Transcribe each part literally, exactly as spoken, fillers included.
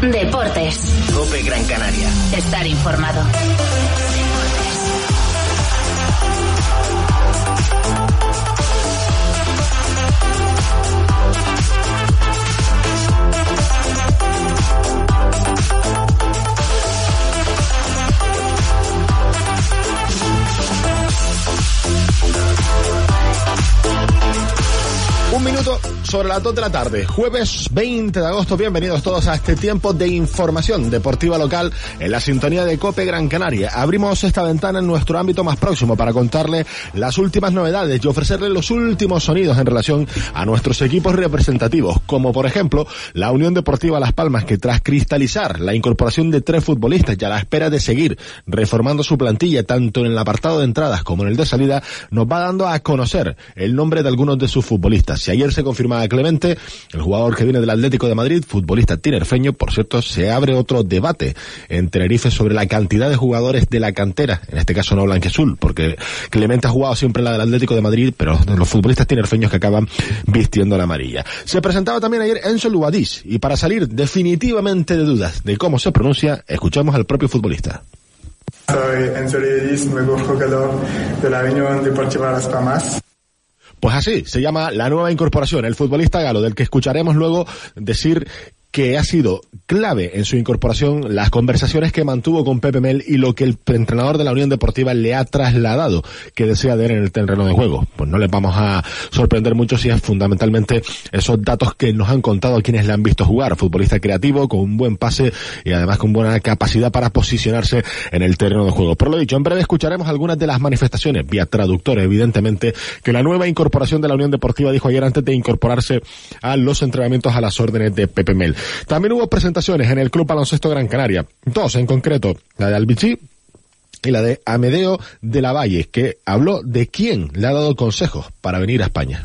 Deportes. COPE Gran Canaria. Estar informado. Un minuto sobre las dos de la tarde, jueves veinte de agosto, bienvenidos todos a este tiempo de información deportiva local en la sintonía de COPE Gran Canaria. Abrimos esta ventana en nuestro ámbito más próximo para contarle las últimas novedades y ofrecerle los últimos sonidos en relación a nuestros equipos representativos, como por ejemplo la Unión Deportiva Las Palmas, que tras cristalizar la incorporación de tres futbolistas y a la espera de seguir reformando su plantilla tanto en el apartado de entradas como en el de salida, nos va dando a conocer el nombre de algunos de sus futbolistas. Si ayer se confirmaba Clemente, el jugador que viene del Atlético de Madrid, futbolista tinerfeño, por cierto, se abre otro debate en Tenerife sobre la cantidad de jugadores de la cantera, en este caso no blanquiazul, porque Clemente ha jugado siempre en la del Atlético de Madrid, pero los futbolistas tinerfeños que acaban vistiendo la amarilla. Se presentaba también ayer Enzo Luadís, y para salir definitivamente de dudas de cómo se pronuncia, escuchamos al propio futbolista. Soy Enzo Luadís, nuevo jugador de la Unión Deportiva Las Palmas. Pues así se llama la nueva incorporación, el futbolista galo, del que escucharemos luego decir que ha sido clave en su incorporación las conversaciones que mantuvo con Pepe Mel y lo que el entrenador de la Unión Deportiva le ha trasladado que desea ver en el terreno de juego. Pues no les vamos a sorprender mucho si es fundamentalmente esos datos que nos han contado quienes le han visto jugar. Futbolista creativo, con un buen pase y además con buena capacidad para posicionarse en el terreno de juego. Por lo dicho, en breve escucharemos algunas de las manifestaciones, vía traductor evidentemente, que la nueva incorporación de la Unión Deportiva dijo ayer antes de incorporarse a los entrenamientos a las órdenes de Pepe Mel. También hubo presentaciones en el Club Baloncesto Gran Canaria, dos en concreto, la de Albichí y la de Amedeo de la Valle, que habló de quién le ha dado consejos para venir a España.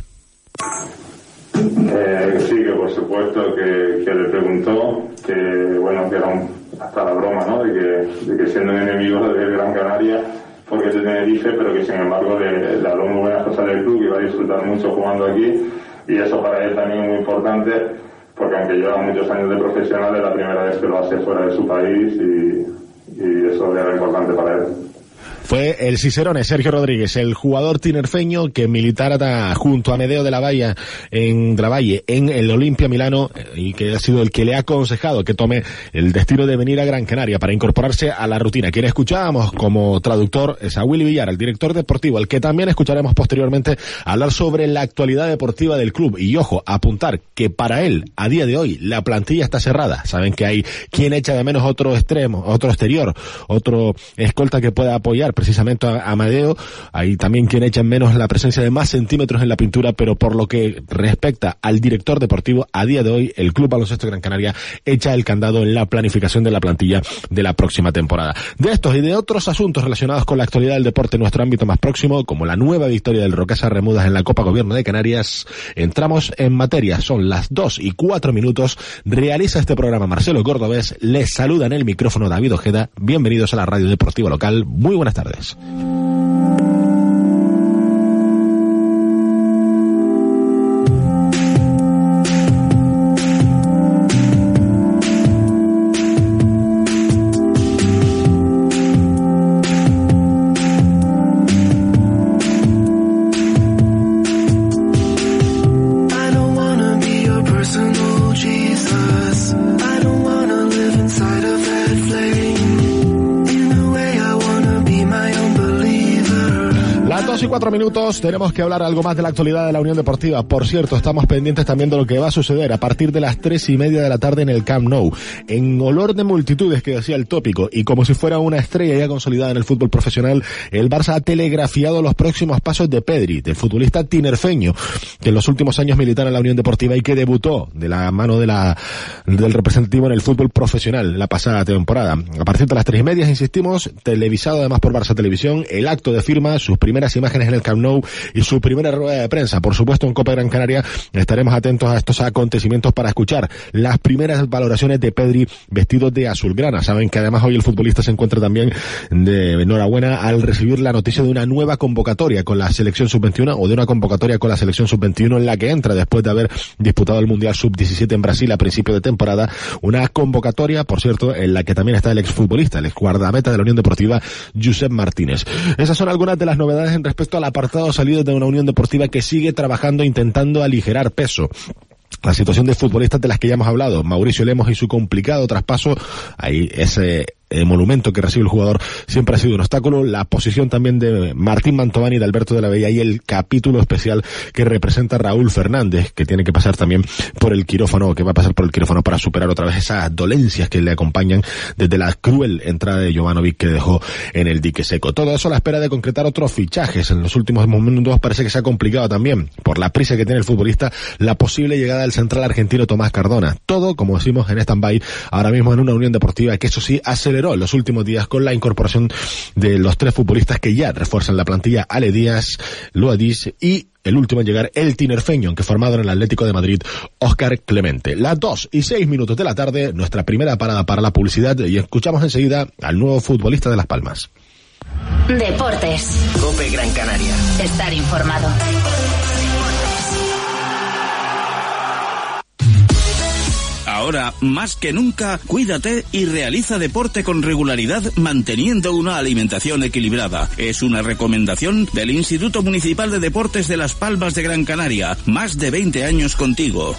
Eh, sí, que por supuesto que, que le preguntó, que bueno, que era un, hasta la broma, ¿no? De que, de que siendo un enemigo de Gran Canaria, porque es de Tenerife, pero que sin embargo le, le habló muy buenas cosas del club, que iba a disfrutar mucho jugando aquí, y eso para él también es muy importante, porque aunque lleva muchos años de profesional, es la primera vez que lo hace fuera de su país y, y eso era importante para él. Fue el Cicerone, Sergio Rodríguez, el jugador tinerfeño que militara junto a Amedeo de la Valle en, de la Valle en el Olimpia Milano y que ha sido el que le ha aconsejado que tome el destino de venir a Gran Canaria para incorporarse a la rutina. Quien escuchábamos como traductor es a Willy Villar, el director deportivo, al que también escucharemos posteriormente hablar sobre la actualidad deportiva del club. Y ojo, apuntar que para él, a día de hoy, la plantilla está cerrada. Saben que hay quien echa de menos otro extremo, otro exterior, otro escolta que pueda apoyar precisamente a Amadeo. Hay también quien echa en menos la presencia de más centímetros en la pintura, pero por lo que respecta al director deportivo, a día de hoy el Club Baloncesto Gran Canaria echa el candado en la planificación de la plantilla de la próxima temporada. De estos y de otros asuntos relacionados con la actualidad del deporte en nuestro ámbito más próximo, como la nueva victoria del Rocasa Remudas en la Copa Gobierno de Canarias, entramos en materia. Son las dos y cuatro minutos. Realiza este programa Marcelo Cordobés. Les saluda en el micrófono David Ojeda. Bienvenidos a la Radio Deportiva Local. Muy buenas tardes. Cuatro minutos, tenemos que hablar algo más de la actualidad de la Unión Deportiva. Por cierto, estamos pendientes también de lo que va a suceder a partir de las tres y media de la tarde en el Camp Nou. En olor de multitudes, que decía el tópico, y como si fuera una estrella ya consolidada en el fútbol profesional, el Barça ha telegrafiado los próximos pasos de Pedri, del futbolista tinerfeño, que en los últimos años militara en la Unión Deportiva y que debutó de la mano de la del representativo en el fútbol profesional la pasada temporada. A partir de las tres y media, insistimos, televisado además por Barça Televisión, el acto de firma, sus primeras imágenes imágenes en el Camp Nou y su primera rueda de prensa. Por supuesto, en Copa Gran Canaria estaremos atentos a estos acontecimientos para escuchar las primeras valoraciones de Pedri vestido de azulgrana. Saben que además hoy el futbolista se encuentra también de enhorabuena al recibir la noticia de una nueva convocatoria con la selección sub veintiuno o de una convocatoria con la selección sub veintiuno en la que entra después de haber disputado el Mundial sub diecisiete en Brasil a principio de temporada. Una convocatoria, por cierto, en la que también está el exfutbolista, el ex guardameta de la Unión Deportiva, Josep Martínez. Esas son algunas de las novedades en respecto al apartado salido de una Unión Deportiva que sigue trabajando intentando aligerar peso. La situación de futbolistas de las que ya hemos hablado, Mauricio Lemos y su complicado traspaso, ahí ese el monumento que recibe el jugador siempre ha sido un obstáculo. La posición también de Martín Mantovani y de Alberto de la Bella y el capítulo especial que representa Raúl Fernández, que tiene que pasar también por el quirófano, que va a pasar por el quirófano para superar otra vez esas dolencias que le acompañan desde la cruel entrada de Jovanovic que dejó en el dique seco. Todo eso a la espera de concretar otros fichajes. En los últimos momentos parece que se ha complicado también, por la prisa que tiene el futbolista, la posible llegada del central argentino Tomás Cardona. Todo, como decimos, en stand-by ahora mismo en una Unión Deportiva que eso sí aceleró en los últimos días con la incorporación de los tres futbolistas que ya refuerzan la plantilla: Ale Díaz, Loadis y el último en llegar, el tinerfeño, que formado en el Atlético de Madrid, Óscar Clemente. Las dos y seis minutos de la tarde, nuestra primera parada para la publicidad, y escuchamos enseguida al nuevo futbolista de Las Palmas. Deportes. COPE Gran Canaria. Estar informado. Ahora, más que nunca, cuídate y realiza deporte con regularidad manteniendo una alimentación equilibrada. Es una recomendación del Instituto Municipal de Deportes de Las Palmas de Gran Canaria. Más de veinte años contigo.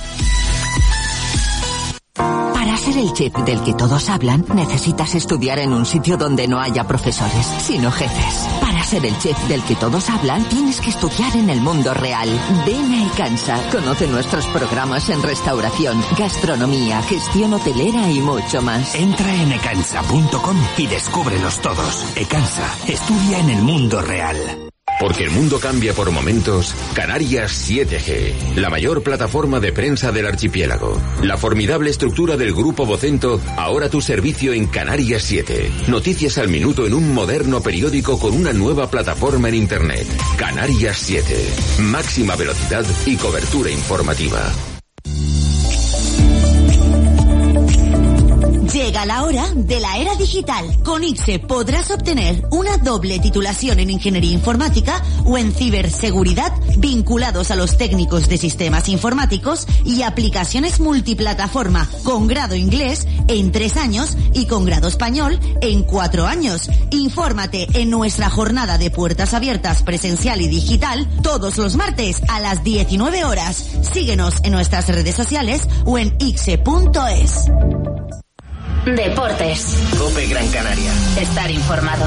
Para ser el chef del que todos hablan, necesitas estudiar en un sitio donde no haya profesores, sino jefes. Para ser el chef del que todos hablan, tienes que estudiar en el mundo real. Ven a Ecansa, conoce nuestros programas en restauración, gastronomía, gestión hotelera y mucho más. Entra en ecansa punto com y descúbrelos todos. Ecansa, estudia en el mundo real. Porque el mundo cambia por momentos, Canarias siete G, la mayor plataforma de prensa del archipiélago. La formidable estructura del Grupo Vocento, ahora a tu servicio en Canarias siete. Noticias al minuto en un moderno periódico con una nueva plataforma en Internet. Canarias siete. Máxima velocidad y cobertura informativa. Llega la hora de la era digital. Con I C S E podrás obtener una doble titulación en Ingeniería Informática o en Ciberseguridad vinculados a los técnicos de sistemas informáticos y aplicaciones multiplataforma con grado inglés en tres años y con grado español en cuatro años. Infórmate en nuestra jornada de puertas abiertas presencial y digital todos los martes a las diecinueve horas. Síguenos en nuestras redes sociales o en ixe punto es. Deportes. COPE Gran Canaria. Estar informado.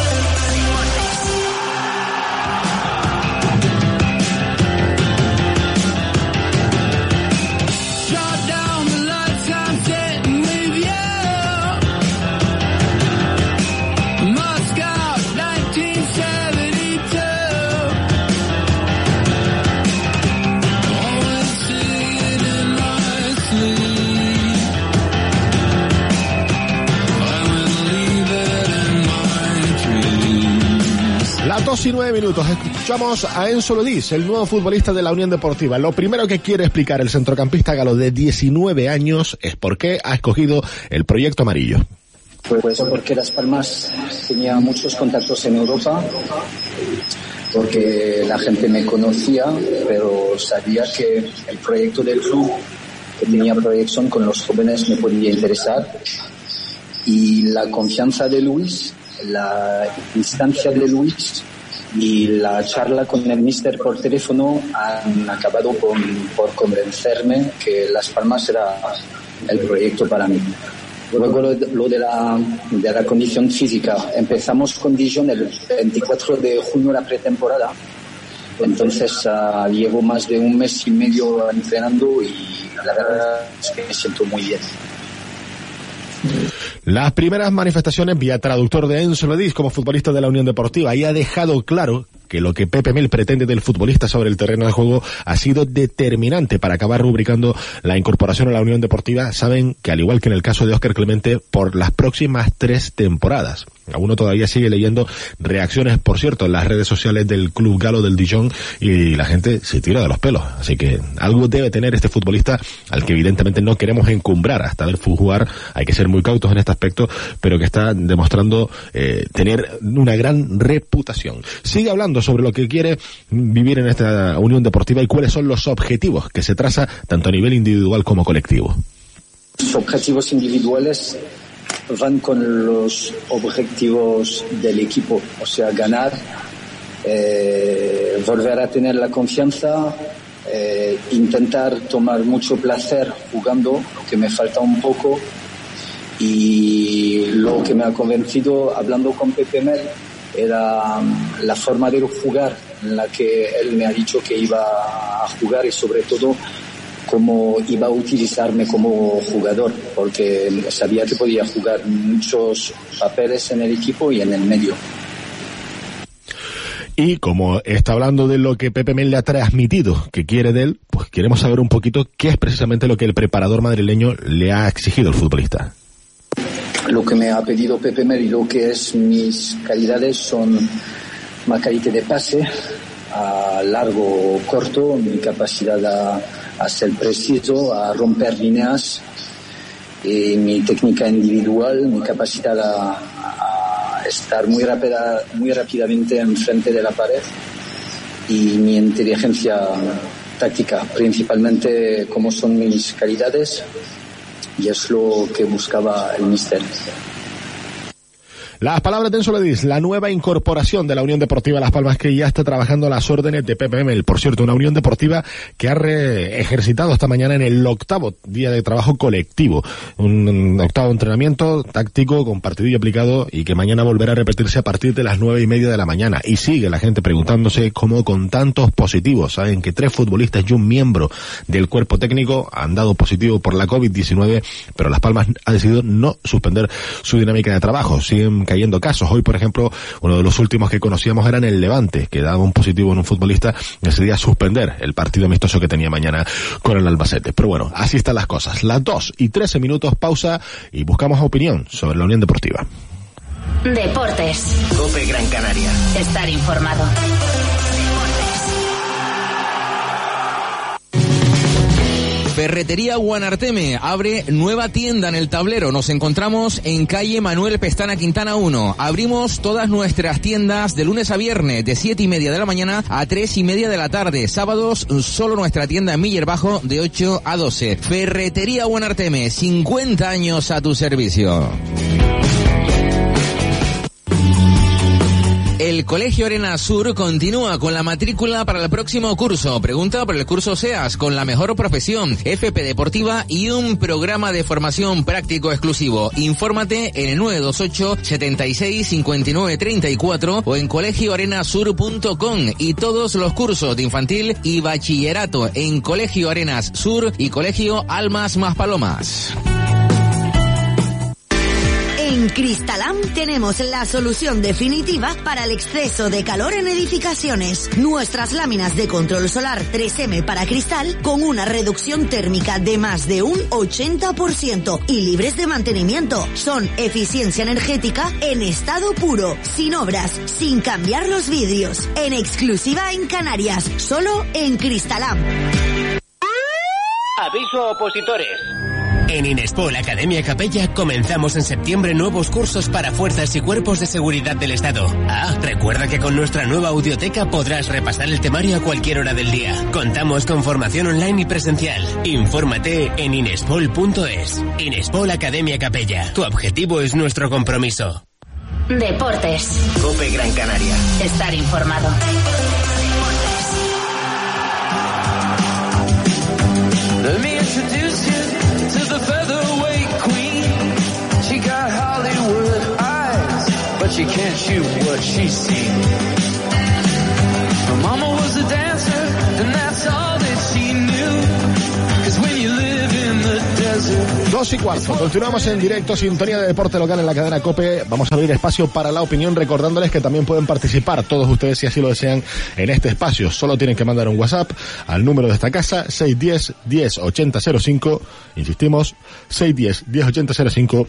Dos y nueve minutos. Escuchamos a Enzo Lodís, el nuevo futbolista de la Unión Deportiva. Lo primero que quiere explicar el centrocampista galo de diecinueve años es por qué ha escogido el proyecto amarillo. Pues porque Las Palmas tenía muchos contactos en Europa, porque la gente me conocía, pero sabía que el proyecto del club, que tenía proyección con los jóvenes, me podía interesar. Y la confianza de Luis, la instancia de Luis y la charla con el míster por teléfono han acabado con, por convencerme que Las Palmas era el proyecto para mí. Luego lo, lo de, la, de la condición física. Empezamos con Dijon el veinticuatro de junio la pretemporada. Entonces uh, llevo más de un mes y medio entrenando y la verdad es que me siento muy bien. Las primeras manifestaciones vía traductor de Enzo Lodís como futbolista de la Unión Deportiva y ha dejado claro que lo que Pepe Mel pretende del futbolista sobre el terreno de juego ha sido determinante para acabar rubricando la incorporación a la Unión Deportiva. Saben que, al igual que en el caso de Óscar Clemente, por las próximas tres temporadas. Uno todavía sigue leyendo reacciones, por cierto, en las redes sociales del Club Galo del Dijon, y la gente se tira de los pelos. Así que algo debe tener este futbolista, al que evidentemente no queremos encumbrar hasta ver jugar. Hay que ser muy cautos en este aspecto, pero que está demostrando eh, tener una gran reputación. Sigue hablando sobre lo que quiere vivir en esta Unión Deportiva y cuáles son los objetivos que se traza tanto a nivel individual como colectivo. Los objetivos individuales van con los objetivos del equipo, o sea, ganar, eh, volver a tener la confianza, eh, intentar tomar mucho placer jugando, lo que me falta un poco, y lo que me ha convencido hablando con Pepe Mel era la forma de jugar en la que él me ha dicho que iba a jugar, y sobre todo cómo iba a utilizarme como jugador, porque sabía que podía jugar muchos papeles en el equipo y en el medio. Y como está hablando de lo que Pepe Mel le ha transmitido, que quiere de él, pues queremos saber un poquito qué es precisamente lo que el preparador madrileño le ha exigido al futbolista. Lo que me ha pedido Pepe Mel y lo que es mis calidades son más calidad de pase, a largo o corto, mi capacidad a, a ser preciso, a romper líneas, y mi técnica individual, mi capacidad a, a estar muy rápida, muy rápidamente enfrente de la pared, y mi inteligencia táctica, principalmente como son mis calidades, y es lo que buscaba el míster. Las palabras de Enzo Ledis, la nueva incorporación de la Unión Deportiva Las Palmas, que ya está trabajando a las órdenes de Pepe Mel. Por cierto, una Unión Deportiva que ha re- ejercitado esta mañana en el octavo día de trabajo colectivo. Un, un octavo entrenamiento táctico con partidillo aplicado, y que mañana volverá a repetirse a partir de las nueve y media de la mañana. Y sigue la gente preguntándose cómo con tantos positivos. Saben que tres futbolistas y un miembro del cuerpo técnico han dado positivo por la covid diecinueve, pero Las Palmas ha decidido no suspender su dinámica de trabajo. Siguen cayendo casos. Hoy, por ejemplo, uno de los últimos que conocíamos era en el Levante, que daba un positivo en un futbolista, y decidía suspender el partido amistoso que tenía mañana con el Albacete. Pero bueno, así están las cosas. Las dos y trece minutos, pausa, y buscamos opinión sobre la Unión Deportiva. Deportes. COPE Gran Canaria. Estar informado. Ferretería Guanarteme abre nueva tienda en El Tablero. Nos encontramos en calle Manuel Pestana Quintana uno. Abrimos todas nuestras tiendas de lunes a viernes, de siete y media de la mañana a tres y media de la tarde. Sábados, solo nuestra tienda en Miller Bajo, de ocho a doce. Ferretería Guanarteme, cincuenta años a tu servicio. El Colegio Arena Sur continúa con la matrícula para el próximo curso. Pregunta por el curso SEAS, con la mejor profesión, F P Deportiva y un programa de formación práctico exclusivo. Infórmate en el nueve dos ocho, setenta y seis, cincuenta y nueve, treinta y cuatro o en colegio arena sur punto com, y todos los cursos de infantil y bachillerato en Colegio Arenas Sur y Colegio Almas Maspalomas. En Cristalam tenemos la solución definitiva para el exceso de calor en edificaciones. Nuestras láminas de control solar tres eme para cristal, con una reducción térmica de más de un ochenta por ciento y libres de mantenimiento. Son eficiencia energética en estado puro, sin obras, sin cambiar los vidrios. En exclusiva en Canarias, solo en Cristalam. Aviso opositores. En Inespol Academia Capella comenzamos en septiembre nuevos cursos para fuerzas y cuerpos de seguridad del Estado. Ah, recuerda que con nuestra nueva audioteca podrás repasar el temario a cualquier hora del día. Contamos con formación online y presencial. Infórmate en inespol punto es. Inespol Academia Capella. Tu objetivo es nuestro compromiso. Deportes. COPE Gran Canaria. Estar informado. Let me introduce you to the featherweight queen. She got Hollywood eyes, but she can't shoot what she's seen. Her mama was a dancer, and that's all that she knew. 'Cause when you live in the desert, Dos y cuarto. Continuamos en directo, sintonía de deporte local en la cadena COPE. Vamos a abrir espacio para la opinión, recordándoles que también pueden participar todos ustedes si así lo desean en este espacio. Solo tienen que mandar un WhatsApp al número de esta casa, seis uno cero, diez ochenta cero cinco. Insistimos, seis uno cero, diez ochenta cero cinco.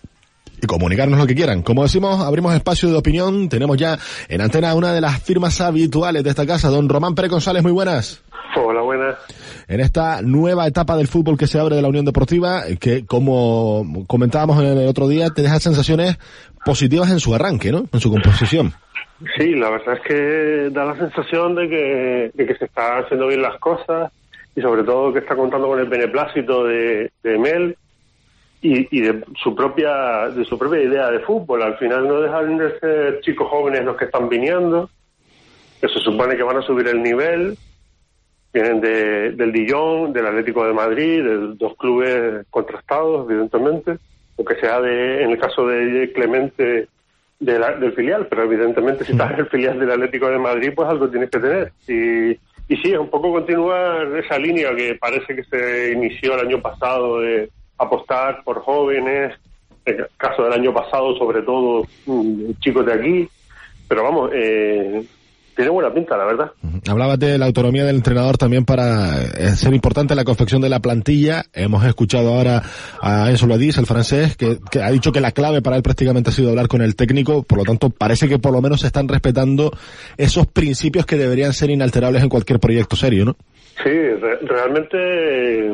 Y comunicarnos lo que quieran. Como decimos, abrimos espacio de opinión. Tenemos ya en antena una de las firmas habituales de esta casa, don Román Pérez González. Muy buenas. Hola, buenas. En esta nueva etapa del fútbol que se abre de la Unión Deportiva, que como comentábamos en el otro día, te deja sensaciones positivas en su arranque, ¿no? En su composición. Sí, la verdad es que da la sensación de que, de que se está haciendo bien las cosas y sobre todo que está contando con el beneplácito de, de Mel y, y de su propia de su propia idea de fútbol. Al final no dejan de ser chicos jóvenes los que están viniendo, que se supone que van a subir el nivel. Vienen de, del Dijon, del Atlético de Madrid, de dos clubes contrastados, evidentemente, o que sea de, en el caso de Clemente, de la, del filial, pero evidentemente si estás en el filial del Atlético de Madrid, pues algo tienes que tener. Y, y sí, es un poco continuar esa línea que parece que se inició el año pasado de apostar por jóvenes, en el caso del año pasado, sobre todo chicos de aquí, pero vamos, eh, tiene buena pinta, la verdad. Hablabas de la autonomía del entrenador también para ser importante la confección de la plantilla. Hemos escuchado ahora a Enzo Ladís, el francés, que, que ha dicho que la clave para él prácticamente ha sido hablar con el técnico. Por lo tanto, parece que por lo menos se están respetando esos principios que deberían ser inalterables en cualquier proyecto serio, ¿no? Sí, re- realmente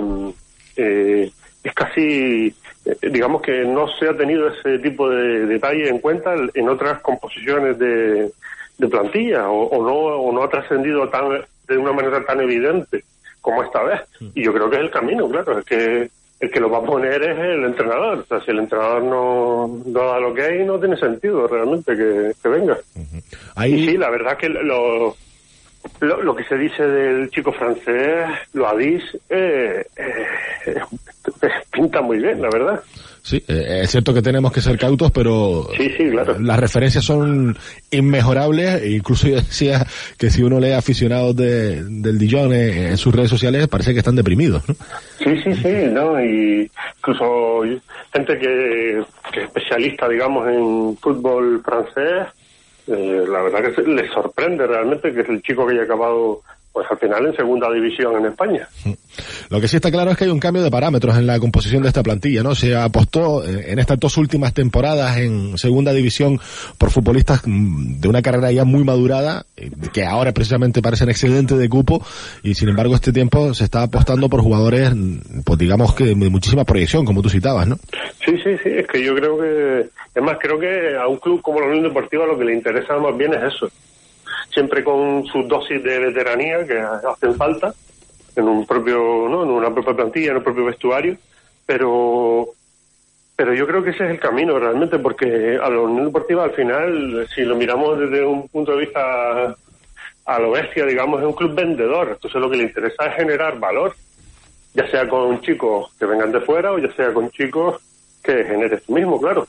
eh, es casi, eh, digamos que no se ha tenido ese tipo de detalle en cuenta en otras composiciones de de plantilla o, o no o no ha trascendido tan de una manera tan evidente como esta vez. Y yo creo que es el camino, claro, es que el que lo va a poner es el entrenador. O sea, si el entrenador no, no da lo que hay, no tiene sentido realmente que, que venga. Uh-huh. Ahí... Y sí, la verdad que lo, lo, lo que se dice del chico francés, lo Adis, eh, eh, pinta muy bien, la verdad. Sí, eh, es cierto que tenemos que ser cautos, pero sí, sí, claro. Las referencias son inmejorables. Incluso yo decía que si uno lee aficionados de, del Dijon en, en sus redes sociales, parece que están deprimidos, ¿no? Sí, sí, sí, ¿no? Y incluso gente que, que es especialista, digamos, en fútbol francés, eh, la verdad que se, les sorprende realmente que es el chico que haya acabado, pues al final, en segunda división en España. Lo que sí está claro es que hay un cambio de parámetros en la composición de esta plantilla, ¿no? Se apostó en estas dos últimas temporadas en segunda división por futbolistas de una carrera ya muy madurada, que ahora precisamente parecen excedentes de cupo, y sin embargo este tiempo se está apostando por jugadores, pues digamos que de muchísima proyección, como tú citabas, ¿no? Sí, sí, sí, es que yo creo que, es más, creo que a un club como la Unión Deportiva lo que le interesa más bien es eso. Siempre con sus dosis de veteranía que hacen falta en un propio, ¿no? En una propia plantilla, en un propio vestuario, pero pero yo creo que ese es el camino realmente, porque a la Unión Deportiva al final, si lo miramos desde un punto de vista a lo bestia, digamos, es un club vendedor. Entonces lo que le interesa es generar valor, ya sea con chicos que vengan de fuera o ya sea con chicos que generes tú mismo, claro.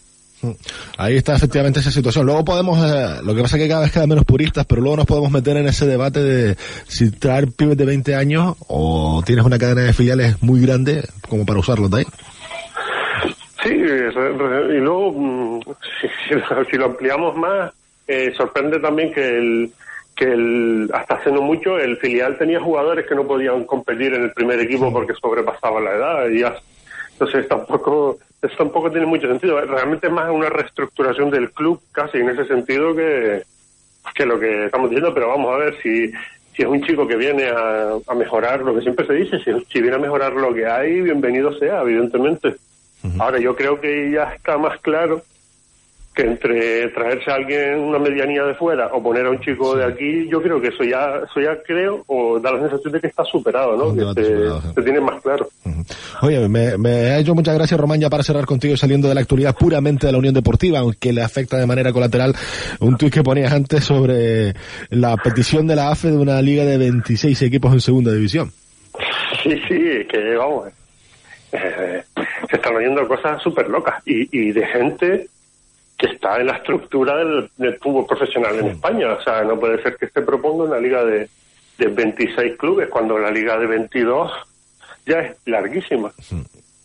Ahí está efectivamente esa situación. Luego podemos, eh, lo que pasa es que cada vez quedan menos puristas, pero luego nos podemos meter en ese debate de si traer pibes de veinte años o tienes una cadena de filiales muy grande como para usarlos de ahí. Sí, y luego, si, si lo ampliamos más, eh, sorprende también que el que el hasta hace no mucho el filial tenía jugadores que no podían competir en el primer equipo porque sobrepasaban la edad y ya, entonces tampoco eso tampoco tiene mucho sentido. Realmente es más una reestructuración del club casi en ese sentido que, que lo que estamos diciendo, pero vamos a ver si si es un chico que viene a, a mejorar lo que siempre se dice, si, si viene a mejorar lo que hay, bienvenido sea, evidentemente. Uh-huh. Ahora yo creo que ya está más claro que entre traerse a alguien una medianía de fuera o poner a un chico sí. de aquí, yo creo que eso ya eso ya creo, o da la sensación de que está superado, ¿no? Que se, superado, sí. se tiene más claro. Uh-huh. Oye, me, me ha hecho muchas gracias, Román, ya para cerrar contigo, saliendo de la actualidad puramente de la Unión Deportiva, aunque le afecta de manera colateral, un tuit que ponías antes sobre la petición de la A F E de una liga de veintiséis equipos en segunda división. Sí, sí, que vamos, eh, se están oyendo cosas súper locas y, y de gente que está en la estructura del, del fútbol profesional en España. O sea, no puede ser que se proponga una liga de, de veintiséis clubes cuando la liga de veintidós ya es larguísima.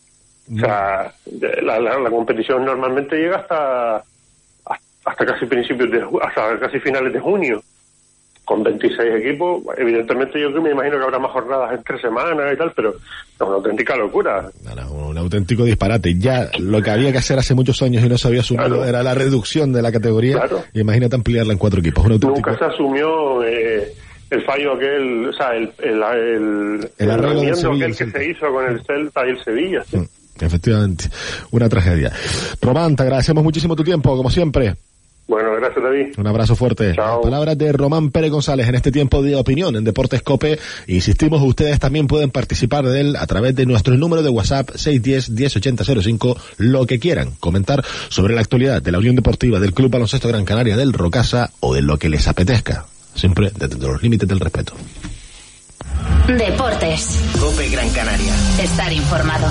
O sea, la, la, la competición normalmente llega hasta hasta casi principios de hasta casi finales de junio, con veintiséis equipos. Evidentemente yo me imagino que habrá más jornadas entre semanas y tal, pero es una auténtica locura. Un auténtico disparate. Ya lo que había que hacer hace muchos años y no se había asumido claro. era la reducción de la categoría. Claro. Imagínate ampliarla en cuatro equipos. Un auténtico... Nunca se asumió eh, el fallo aquel, o sea, el el el, el, el arreglo aquel que se hizo con el Celta y el Sevilla. ¿Sí? Mm, efectivamente, una tragedia. Román, te agradecemos muchísimo tu tiempo, como siempre. Bueno, gracias, David. Un abrazo fuerte. Chao. Palabras de Román Pérez González en este tiempo de opinión en Deportes COPE. Insistimos, ustedes también pueden participar de él a través de nuestro número de WhatsApp seis uno cero, diez ochenta cero cinco, lo que quieran. Comentar sobre la actualidad de la Unión Deportiva, del Club Baloncesto Gran Canaria, del Rocasa o de lo que les apetezca. Siempre desde los límites del respeto. Deportes. COPE Gran Canaria. Estar informado.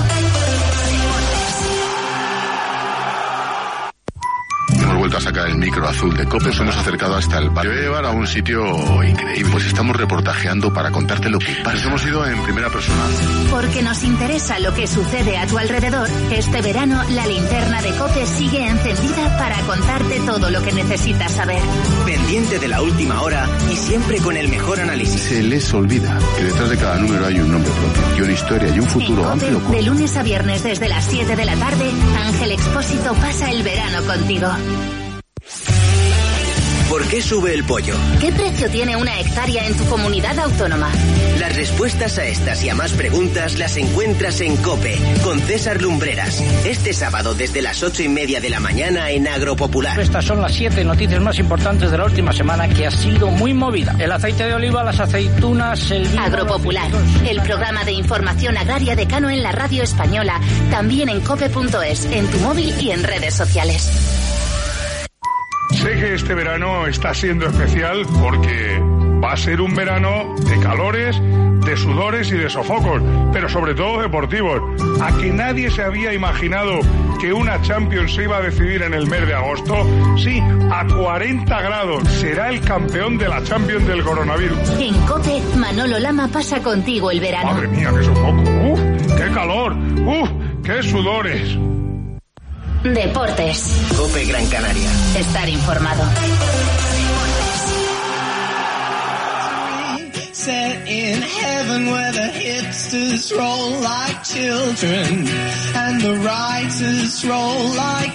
Hemos vuelto a sacar el micro azul de COPE, nos hemos acercado hasta el barrio. Te voy a llevar a un sitio increíble, pues estamos reportajeando para contarte lo que pasa. Hemos ido en primera persona. Porque nos interesa lo que sucede a tu alrededor, este verano la linterna de COPE sigue encendida para contarte todo lo que necesitas saber. Pendiente de la última hora y siempre con el mejor análisis. Se les olvida que detrás de cada número hay un nombre propio, y una historia y un futuro en amplio. COPE, de lunes a viernes desde las siete de la tarde, Ángel Expósito pasa el verano contigo. ¿Por qué sube el pollo? ¿Qué precio tiene una hectárea en tu comunidad autónoma? Las respuestas a estas y a más preguntas las encuentras en COPE, con César Lumbreras. Este sábado desde las ocho y media de la mañana en Agropopular. Estas son las siete noticias más importantes de la última semana, que ha sido muy movida. El aceite de oliva, las aceitunas, el vino... Agropopular, el programa de información agraria de Cano en la radio española, también en cope punto es, en tu móvil y en redes sociales. Sé que este verano está siendo especial porque va a ser un verano de calores, de sudores y de sofocos, pero sobre todo deportivos. A que nadie se había imaginado que una Champions se iba a decidir en el mes de agosto. Sí, a cuarenta grados. Será el campeón de la Champions del coronavirus. En COPE, Manolo Lama pasa contigo el verano. Madre mía, qué sofoco. ¡Uf! ¡Qué calor! ¡Uf! ¡Qué sudores! Deportes. COPE Gran Canaria. Estar informado. Set in heaven where the hipsters roll like children and the writers roll like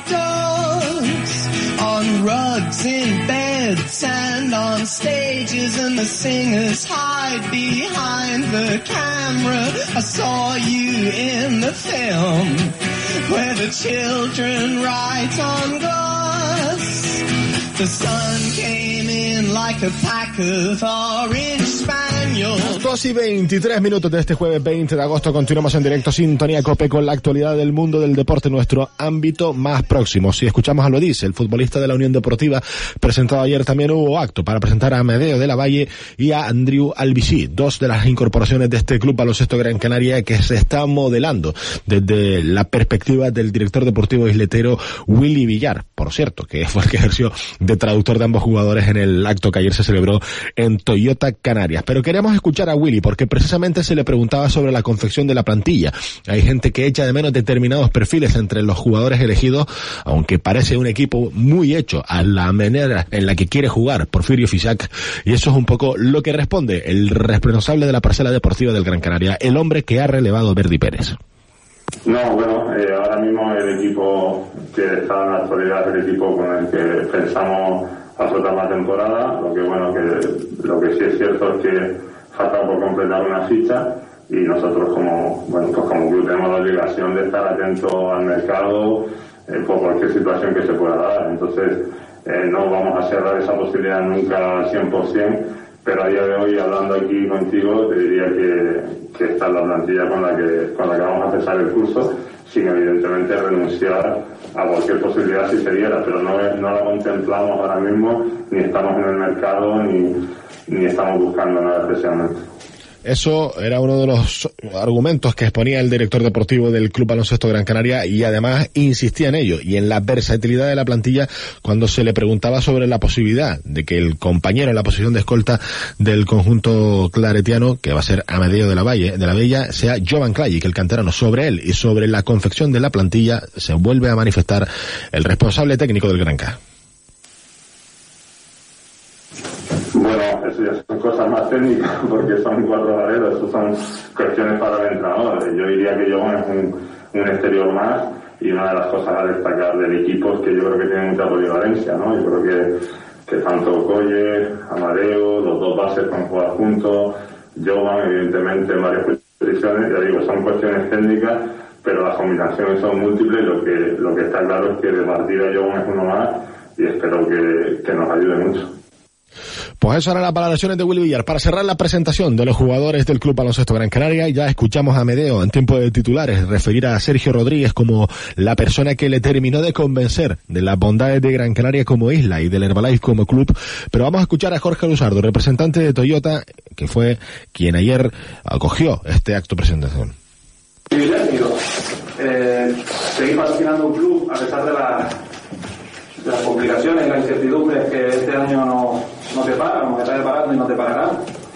dogs. On rugs in beds and on stages, and the singers hide behind the camera. I saw you in the film where the children write on glass. The sun came in like a pack of orange spaniels. dos y veintitrés minutos de este jueves veinte de agosto. Continuamos en directo, Sintonía COPE, con la actualidad del mundo del deporte, nuestro ámbito más próximo. Si escuchamos a lo dice, el futbolista de la Unión Deportiva, presentado ayer, también hubo acto para presentar a Amedeo de la Valle y a Andrew Albicí, dos de las incorporaciones de este Club Baloncesto Gran Canaria que se está modelando desde la perspectiva del director deportivo isletero Willy Villar, por cierto, que fue el que ejerció de traductor de ambos jugadores en el acto que ayer se celebró en Toyota Canarias. Pero queremos escuchar a Willy porque precisamente se le preguntaba sobre la confección de la plantilla. Hay gente que echa de menos determinados perfiles entre los jugadores elegidos, aunque parece un equipo muy hecho a la manera en la que quiere jugar Porfirio Fisac, y eso es un poco lo que responde el responsable de la parcela deportiva del Gran Canaria, el hombre que ha relevado a Verdi Pérez. No, bueno, eh, ahora mismo el equipo que está en la actualidad es el equipo con el que pensamos afrontar la temporada. Lo que bueno, que lo que sí es cierto es que falta por completar una ficha, y nosotros como bueno pues como club tenemos la obligación de estar atentos al mercado eh, por cualquier situación que se pueda dar. Entonces eh, no vamos a cerrar esa posibilidad nunca al cien por ciento, pero a día de hoy, hablando aquí contigo, te diría que, que esta es la plantilla con la que con la que vamos a empezar el curso, sin evidentemente renunciar a cualquier posibilidad si se diera, pero no, no la contemplamos ahora mismo, ni estamos en el mercado, ni, ni estamos buscando nada especialmente. Eso era uno de los argumentos que exponía el director deportivo del Club Baloncesto Gran Canaria y además insistía en ello y en la versatilidad de la plantilla cuando se le preguntaba sobre la posibilidad de que el compañero en la posición de escolta del conjunto claretiano, que va a ser Amadeo de la Valle, de la Bella, sea Jovan Klajic, el canterano. Sobre él y sobre la confección de la plantilla se vuelve a manifestar el responsable técnico del Granca. Bueno, eso ya son cosas más técnicas porque son cuatro vareros, eso son cuestiones para el entrenador. Yo diría que Jovan es un, un exterior más y una de las cosas a destacar del equipo es que yo creo que tiene mucha polivalencia, ¿no? Yo creo que, que tanto Colle, Amadeo, los dos bases pueden jugar juntos, Jovan evidentemente en varias posiciones, ya digo, son cuestiones técnicas, pero las combinaciones son múltiples y lo que, lo que está claro es que de partida Jovan es uno más y espero que, que nos ayude mucho. Pues eso eran las valoraciones de Willy Villar. Para cerrar la presentación de los jugadores del Club Baloncesto Gran Canaria, ya escuchamos a Amedeo en tiempo de titulares referir a Sergio Rodríguez como la persona que le terminó de convencer de las bondades de Gran Canaria como isla y del Herbalife como club. Pero vamos a escuchar a Jorge Luzardo, representante de Toyota, que fue quien ayer acogió este acto de presentación. Privilegio, eh, seguir patrocinando un club a pesar de la... las complicaciones y las incertidumbres que este año nos, nos deparan, nos está deparando y nos depararán.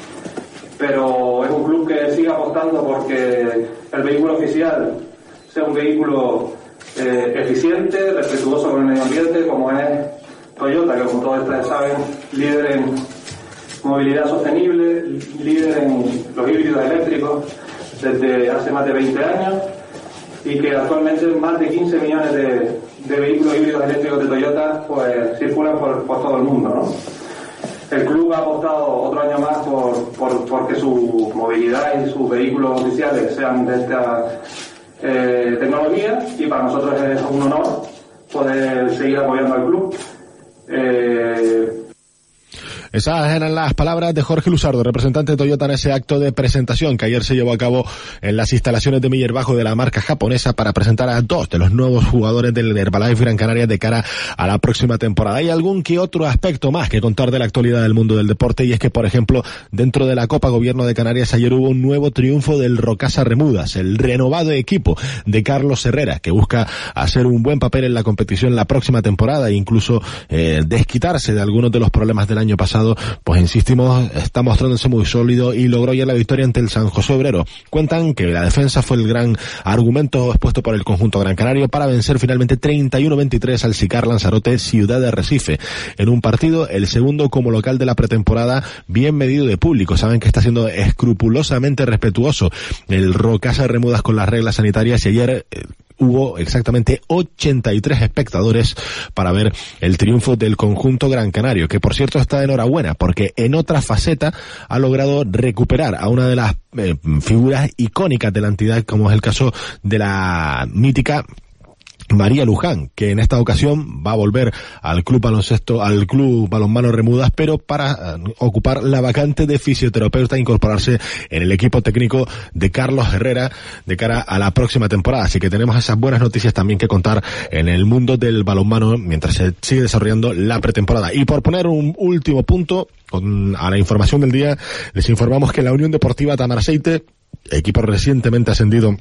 Pero es un club que sigue apostando porque el vehículo oficial sea un vehículo eh, eficiente, respetuoso con el medio ambiente, como es Toyota, que como todos ustedes saben, líder en movilidad sostenible, líder en los híbridos eléctricos desde hace más de veinte años, y que actualmente más de quince millones de, de vehículos híbridos eléctricos de Toyota pues circulan por, por todo el mundo, ¿no? El club ha apostado otro año más por, por porque su movilidad y sus vehículos oficiales sean de esta eh, tecnología, y para nosotros es un honor poder seguir apoyando al club. Eh, Esas eran las palabras de Jorge Luzardo, representante de Toyota en ese acto de presentación que ayer se llevó a cabo en las instalaciones de Miller Bajo de la marca japonesa para presentar a dos de los nuevos jugadores del Herbalife Gran Canaria de cara a la próxima temporada. Hay algún que otro aspecto más que contar de la actualidad del mundo del deporte, y es que, por ejemplo, dentro de la Copa Gobierno de Canarias ayer hubo un nuevo triunfo del Rocasa Remudas, el renovado equipo de Carlos Herrera, que busca hacer un buen papel en la competición la próxima temporada e incluso eh, desquitarse de algunos de los problemas del año pasado. Pues insistimos, está mostrándose muy sólido y logró ya la victoria ante el San José Obrero. Cuentan que la defensa fue el gran argumento expuesto por el conjunto gran canario para vencer finalmente treinta y uno veintitrés al Sicar Lanzarote Ciudad de Recife, en un partido, el segundo como local de la pretemporada, bien medido de público. Saben que está siendo escrupulosamente respetuoso el Rocasa Remudas con las reglas sanitarias, y ayer eh, hubo exactamente ochenta y tres espectadores para ver el triunfo del conjunto gran canario, que por cierto está de enhorabuena porque en otra faceta ha logrado recuperar a una de las eh, figuras icónicas de la entidad, como es el caso de la mítica María Luján, que en esta ocasión va a volver al club baloncesto, al club balonmano Remudas, pero para uh, ocupar la vacante de fisioterapeuta e incorporarse en el equipo técnico de Carlos Herrera de cara a la próxima temporada. Así que tenemos esas buenas noticias también que contar en el mundo del balonmano mientras se sigue desarrollando la pretemporada. Y por poner un último punto con, a la información del día, les informamos que la Unión Deportiva Tamaraceite, equipo recientemente ascendido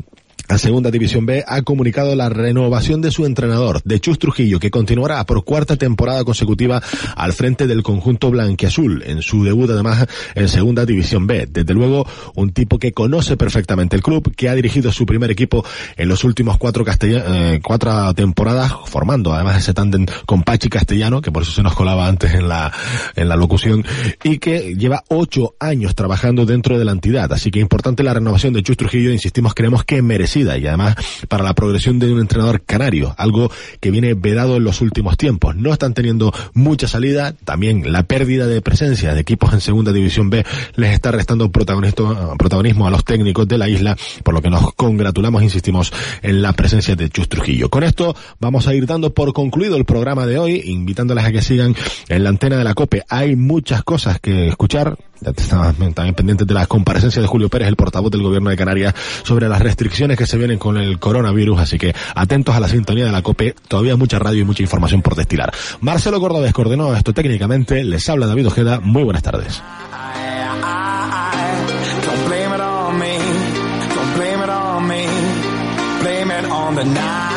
la Segunda División B, ha comunicado la renovación de su entrenador, de Chus Trujillo, que continuará por cuarta temporada consecutiva al frente del conjunto blanquiazul, en su debut además en Segunda División B. Desde luego, un tipo que conoce perfectamente el club, que ha dirigido su primer equipo en los últimos cuatro, castell- eh, cuatro temporadas, formando además ese tándem con Pachi Castellano, que por eso se nos colaba antes en la, en la locución, y que lleva ocho años trabajando dentro de la entidad. Así que importante la renovación de Chus Trujillo, insistimos, creemos que merecida, y además para la progresión de un entrenador canario, algo que viene vedado en los últimos tiempos. No están teniendo mucha salida, también la pérdida de presencia de equipos en Segunda División B les está restando protagonismo a los técnicos de la isla, por lo que nos congratulamos, insistimos, en la presencia de Chus Trujillo. Con esto vamos a ir dando por concluido el programa de hoy, invitándoles a que sigan en la antena de la COPE. Hay muchas cosas que escuchar. Ya estamos también pendientes de la comparecencia de Julio Pérez, el portavoz del Gobierno de Canarias, sobre las restricciones que se vienen con el coronavirus, así que atentos a la sintonía de la COPE, todavía mucha radio y mucha información por destilar. Marcelo Cordobés coordenó esto técnicamente, les habla David Ojeda, muy buenas tardes. the night.